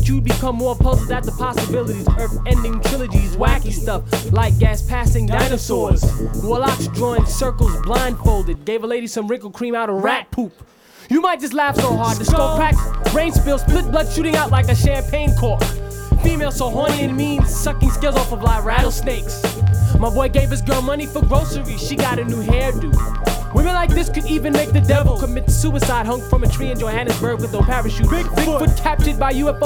but you'd become more puzzled at the possibilities. Earth-ending trilogies, wacky stuff like gas-passing dinosaurs. Warlocks drawing circles blindfolded. Gave a lady some wrinkle cream out of rat poop. You might just laugh so hard, the skull cracks, brain spills, split blood shooting out like a champagne cork. Female so horny and mean, sucking scales off of like rattlesnakes. My boy gave his girl money for groceries, she got a new hairdo. Women like this could even make the devil commit suicide, hung from a tree in Johannesburg with no parachute. Bigfoot captured by UFO.